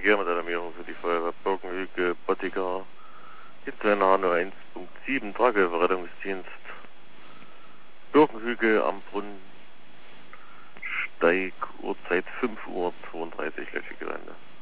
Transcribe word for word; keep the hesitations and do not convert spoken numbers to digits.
Verkehr mit Alarmierung für die Feuerwehr Birkenhüge, Bottiger, Hitzweiler eins Punkt sieben, Tragehilferettungsdienst, Birkenhüge am Brunnensteig, Uhrzeit fünf Uhr zweiunddreißig, Gelände.